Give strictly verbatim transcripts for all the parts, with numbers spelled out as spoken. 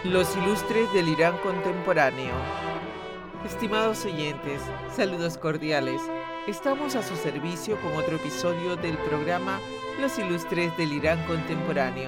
Los ilustres del Irán contemporáneo. Estimados oyentes, saludos cordiales. Estamos a su servicio con otro episodio del programa Los ilustres del Irán contemporáneo.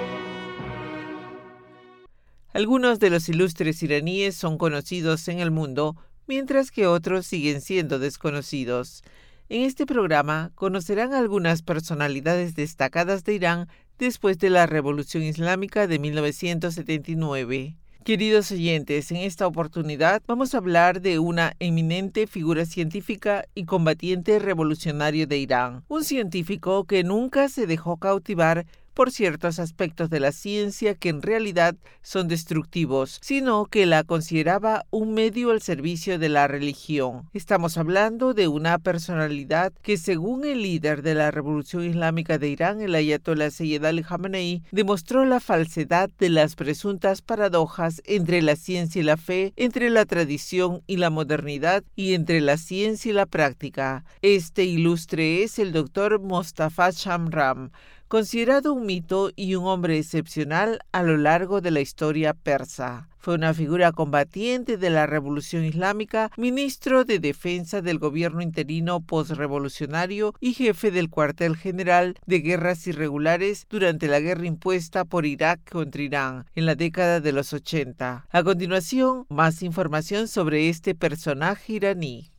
Algunos de los ilustres iraníes son conocidos en el mundo, mientras que otros siguen siendo desconocidos. En este programa conocerán algunas personalidades destacadas de Irán después de la Revolución Islámica de mil novecientos setenta y nueve. Queridos oyentes, en esta oportunidad vamos a hablar de una eminente figura científica y combatiente revolucionario de Irán, un científico que nunca se dejó cautivar por ciertos aspectos de la ciencia que en realidad son destructivos, sino que la consideraba un medio al servicio de la religión. Estamos hablando de una personalidad que, según el líder de la Revolución Islámica de Irán, el Ayatollah Sayyid Ali Khamenei, demostró la falsedad de las presuntas paradojas entre la ciencia y la fe, entre la tradición y la modernidad y entre la ciencia y la práctica. Este ilustre es el doctor Mostafa Shamram, considerado un mito y un hombre excepcional a lo largo de la historia persa. Fue una figura combatiente de la Revolución Islámica, ministro de Defensa del gobierno interino postrevolucionario y jefe del cuartel general de guerras irregulares durante la guerra impuesta por Irak contra Irán en la década de los ochenta. A continuación, más información sobre este personaje iraní.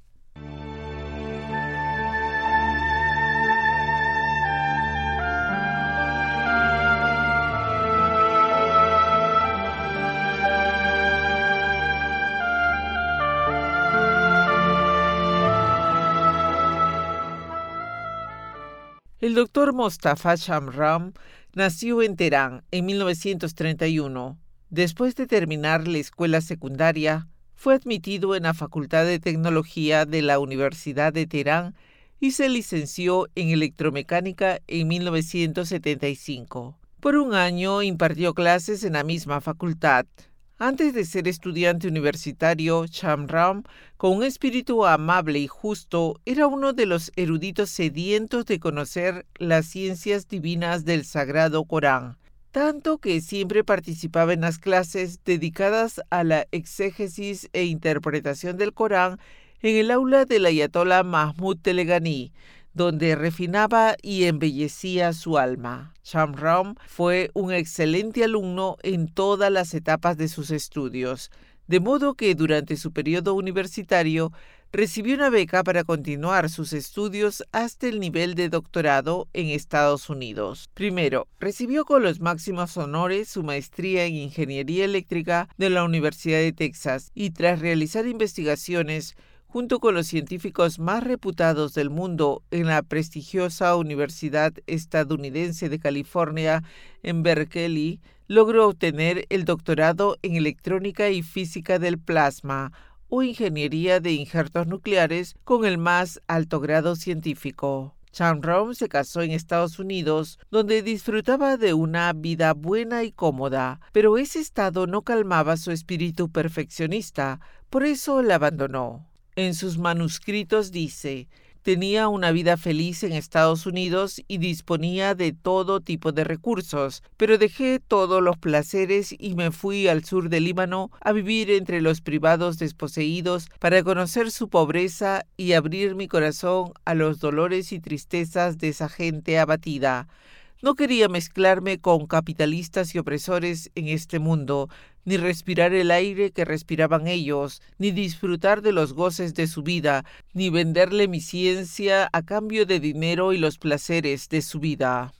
El doctor Mostafa Shamram nació en Teherán en mil novecientos treinta y uno. Después de terminar la escuela secundaria, fue admitido en la Facultad de Tecnología de la Universidad de Teherán y se licenció en electromecánica en mil novecientos setenta y cinco. Por un año impartió clases en la misma facultad. Antes de ser estudiante universitario, Shamram, con un espíritu amable y justo, era uno de los eruditos sedientos de conocer las ciencias divinas del Sagrado Corán, tanto que siempre participaba en las clases dedicadas a la exégesis e interpretación del Corán en el aula del Ayatollah Mahmud Teleghani, donde refinaba y embellecía su alma. Shamram fue un excelente alumno en todas las etapas de sus estudios, de modo que durante su periodo universitario recibió una beca para continuar sus estudios hasta el nivel de doctorado en Estados Unidos. Primero, recibió con los máximos honores su maestría en Ingeniería Eléctrica de la Universidad de Texas y tras realizar investigaciones junto con los científicos más reputados del mundo en la prestigiosa Universidad Estadounidense de California en Berkeley, logró obtener el doctorado en Electrónica y Física del Plasma o Ingeniería de Injertos Nucleares con el más alto grado científico. Shamram se casó en Estados Unidos, donde disfrutaba de una vida buena y cómoda, pero ese estado no calmaba su espíritu perfeccionista, por eso la abandonó. En sus manuscritos dice: tenía una vida feliz en Estados Unidos y disponía de todo tipo de recursos, pero dejé todos los placeres y me fui al sur del Líbano a vivir entre los privados desposeídos para conocer su pobreza y abrir mi corazón a los dolores y tristezas de esa gente abatida. No quería mezclarme con capitalistas y opresores en este mundo, ni respirar el aire que respiraban ellos, ni disfrutar de los goces de su vida, ni venderle mi ciencia a cambio de dinero y los placeres de su vida.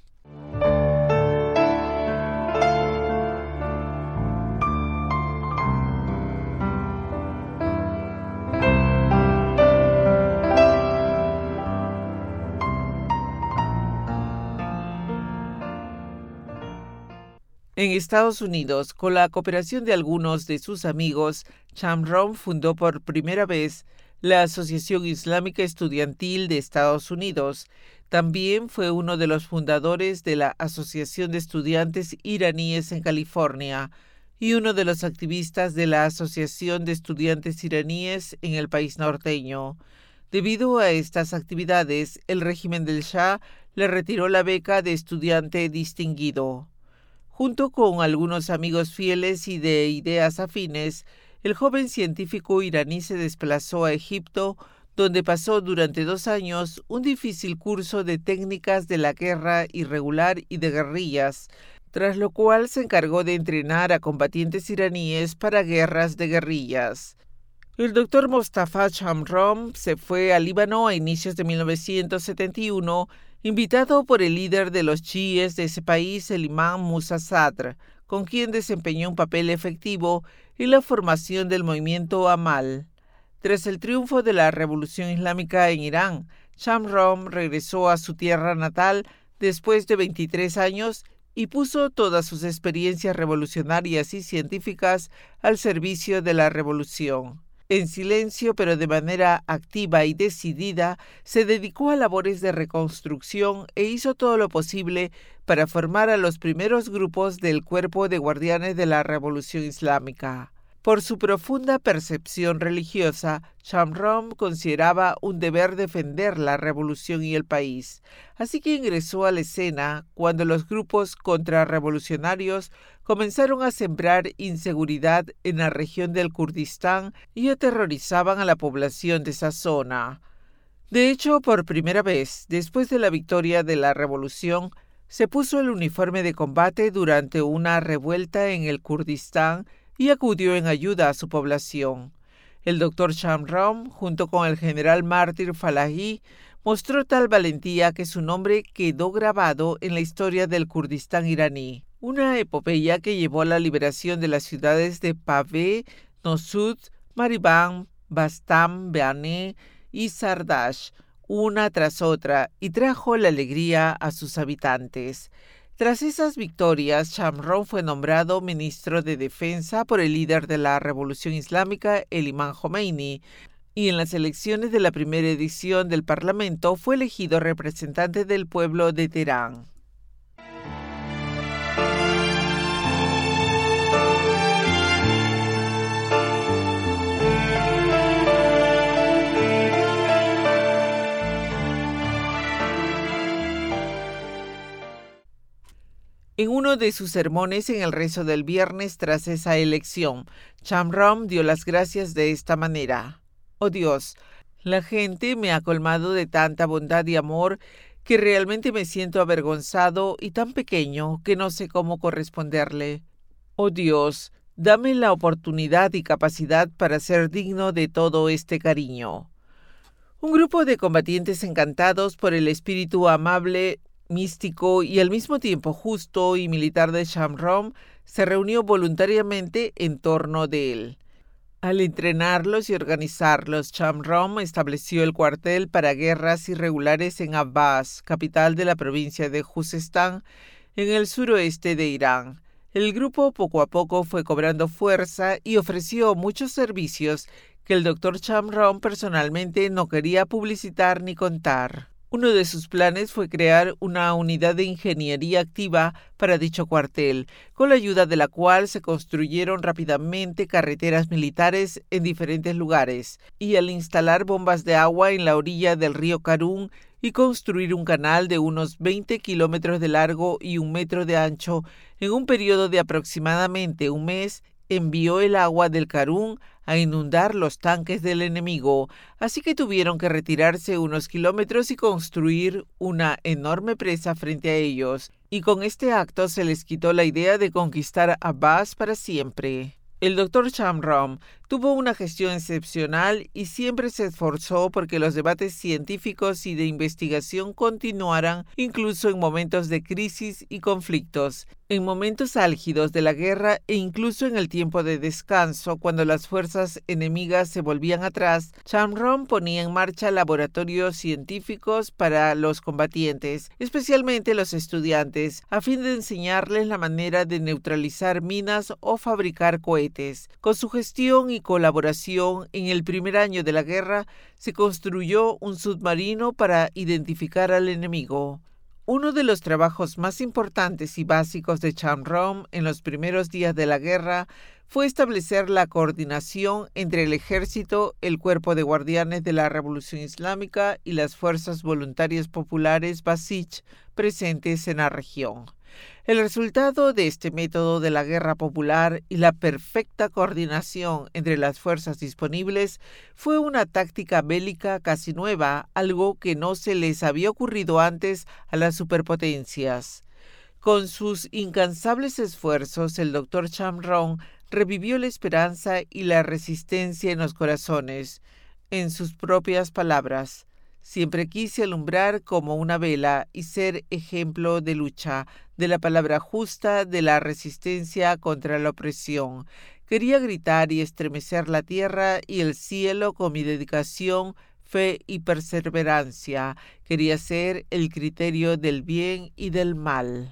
En Estados Unidos, con la cooperación de algunos de sus amigos, Shamram fundó por primera vez la Asociación Islámica Estudiantil de Estados Unidos. También fue uno de los fundadores de la Asociación de Estudiantes Iraníes en California y uno de los activistas de la Asociación de Estudiantes Iraníes en el país norteño. Debido a estas actividades, el régimen del Shah le retiró la beca de estudiante distinguido. Junto con algunos amigos fieles y de ideas afines, el joven científico iraní se desplazó a Egipto, donde pasó durante dos años un difícil curso de técnicas de la guerra irregular y de guerrillas, tras lo cual se encargó de entrenar a combatientes iraníes para guerras de guerrillas. El doctor Mostafa Shamrom se fue a Líbano a inicios de mil novecientos setenta y uno, invitado por el líder de los chiíes de ese país, el imán Musa Sadr, con quien desempeñó un papel efectivo en la formación del movimiento Amal. Tras el triunfo de la Revolución Islámica en Irán, Shamrom regresó a su tierra natal después de veintitrés años y puso todas sus experiencias revolucionarias y científicas al servicio de la revolución. En silencio, pero de manera activa y decidida, se dedicó a labores de reconstrucción e hizo todo lo posible para formar a los primeros grupos del Cuerpo de Guardianes de la Revolución Islámica. Por su profunda percepción religiosa, Shamrom consideraba un deber defender la revolución y el país, así que ingresó a la escena cuando los grupos contrarrevolucionarios comenzaron a sembrar inseguridad en la región del Kurdistán y aterrorizaban a la población de esa zona. De hecho, por primera vez, después de la victoria de la revolución, se puso el uniforme de combate durante una revuelta en el Kurdistán y acudió en ayuda a su población. El doctor Shamrom, junto con el general mártir Falahi, mostró tal valentía que su nombre quedó grabado en la historia del Kurdistán iraní, una epopeya que llevó a la liberación de las ciudades de Pave, Nosud, Maribán, Bastam, Beané y Sardash, una tras otra, y trajo la alegría a sus habitantes. Tras esas victorias, Shamrom fue nombrado ministro de Defensa por el líder de la Revolución Islámica, el imán Jomeini, y en las elecciones de la primera edición del Parlamento fue elegido representante del pueblo de Teherán. En uno de sus sermones en el rezo del viernes tras esa elección, Shamrom dio las gracias de esta manera: «Oh Dios, la gente me ha colmado de tanta bondad y amor que realmente me siento avergonzado y tan pequeño que no sé cómo corresponderle. Oh Dios, dame la oportunidad y capacidad para ser digno de todo este cariño». Un grupo de combatientes encantados por el espíritu amable, místico y al mismo tiempo justo y militar de Shamrom se reunió voluntariamente en torno de él. Al entrenarlos y organizarlos, Shamrom estableció el cuartel para guerras irregulares en Abbas, capital de la provincia de Juzestán, en el suroeste de Irán. El grupo poco a poco fue cobrando fuerza y ofreció muchos servicios que el doctor Shamrom personalmente no quería publicitar ni contar. Uno de sus planes fue crear una unidad de ingeniería activa para dicho cuartel, con la ayuda de la cual se construyeron rápidamente carreteras militares en diferentes lugares, y al instalar bombas de agua en la orilla del río Karun y construir un canal de unos veinte kilómetros de largo y un metro de ancho, en un periodo de aproximadamente un mes, envió el agua del Karun a inundar los tanques del enemigo, así que tuvieron que retirarse unos kilómetros y construir una enorme presa frente a ellos, y con este acto se les quitó la idea de conquistar Abbas para siempre. El doctor Shamrom tuvo una gestión excepcional y siempre se esforzó porque los debates científicos y de investigación continuaran incluso en momentos de crisis y conflictos, en momentos álgidos de la guerra e incluso en el tiempo de descanso, cuando las fuerzas enemigas se volvían atrás. Shamrom ponía en marcha laboratorios científicos para los combatientes, especialmente los estudiantes, a fin de enseñarles la manera de neutralizar minas o fabricar cohetes. Con su gestión y colaboración, en el primer año de la guerra se construyó un submarino para identificar al enemigo. Uno de los trabajos más importantes y básicos de Shamrom en los primeros días de la guerra fue establecer la coordinación entre el ejército, el Cuerpo de Guardianes de la Revolución Islámica y las fuerzas voluntarias populares Basij presentes en la región. El resultado de este método de la guerra popular y la perfecta coordinación entre las fuerzas disponibles fue una táctica bélica casi nueva, algo que no se les había ocurrido antes a las superpotencias. Con sus incansables esfuerzos, el doctor Chamrón revivió la esperanza y la resistencia en los corazones. En sus propias palabras: siempre quise alumbrar como una vela y ser ejemplo de lucha, de la palabra justa, de la resistencia contra la opresión. Quería gritar y estremecer la tierra y el cielo con mi dedicación, fe y perseverancia. Quería ser el criterio del bien y del mal.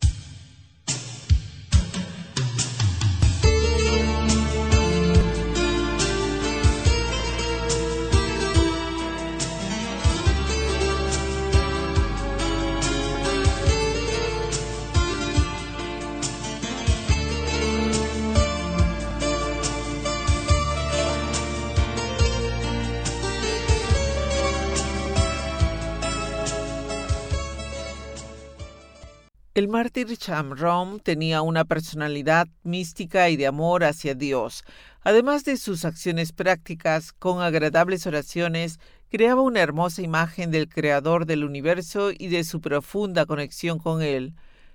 El mártir Chamrón tenía una personalidad mística y de amor hacia Dios. Además de sus acciones prácticas, con agradables oraciones, creaba una hermosa imagen del Creador del universo y de su profunda conexión con Él.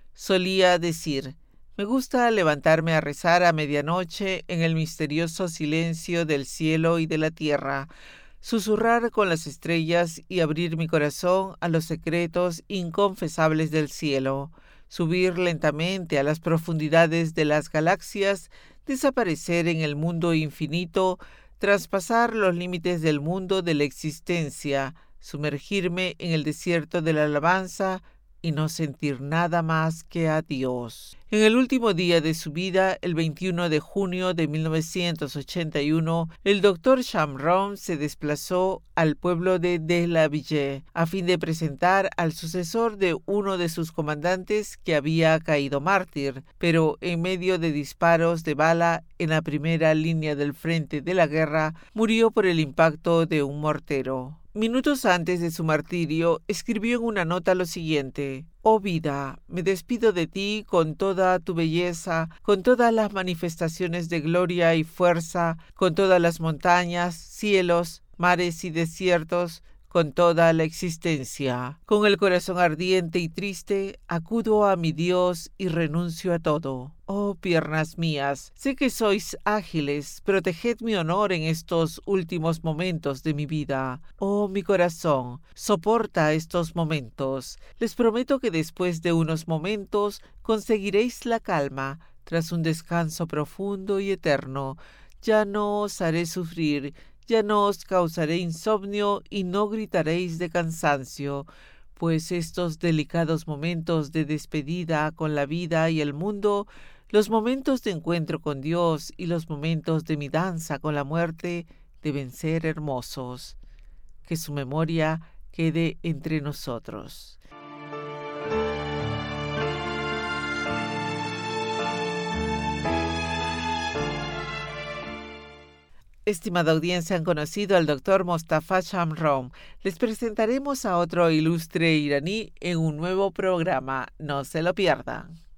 Solía decir: me gusta levantarme a rezar a medianoche en el misterioso silencio del cielo y de la tierra, susurrar con las estrellas y abrir mi corazón a los secretos inconfesables del cielo, subir lentamente a las profundidades de las galaxias, desaparecer en el mundo infinito, traspasar los límites del mundo de la existencia, sumergirme en el desierto de la alabanza y no sentir nada más que a Dios. En el último día de su vida, el veintiuno de junio de mil novecientos ochenta y uno, el doctor Chamrón se desplazó al pueblo de Delavitte a fin de presentar al sucesor de uno de sus comandantes que había caído mártir, pero en medio de disparos de bala en la primera línea del frente de la guerra, murió por el impacto de un mortero. Minutos antes de su martirio, escribió en una nota lo siguiente: «Oh vida, me despido de ti con toda tu belleza, con todas las manifestaciones de gloria y fuerza, con todas las montañas, cielos, mares y desiertos, con toda la existencia. Con el corazón ardiente y triste, acudo a mi Dios y renuncio a todo. Oh piernas mías, sé que sois ágiles, proteged mi honor en estos últimos momentos de mi vida. Oh mi corazón, soporta estos momentos. Les prometo que después de unos momentos conseguiréis la calma, tras un descanso profundo y eterno. Ya no os haré sufrir, ya no os causaré insomnio y no gritaréis de cansancio, pues estos delicados momentos de despedida con la vida y el mundo, los momentos de encuentro con Dios y los momentos de mi danza con la muerte deben ser hermosos. Que su memoria quede entre nosotros». Estimada audiencia, han conocido al doctor Mostafa Chamrón. Les presentaremos a otro ilustre iraní en un nuevo programa. No se lo pierdan.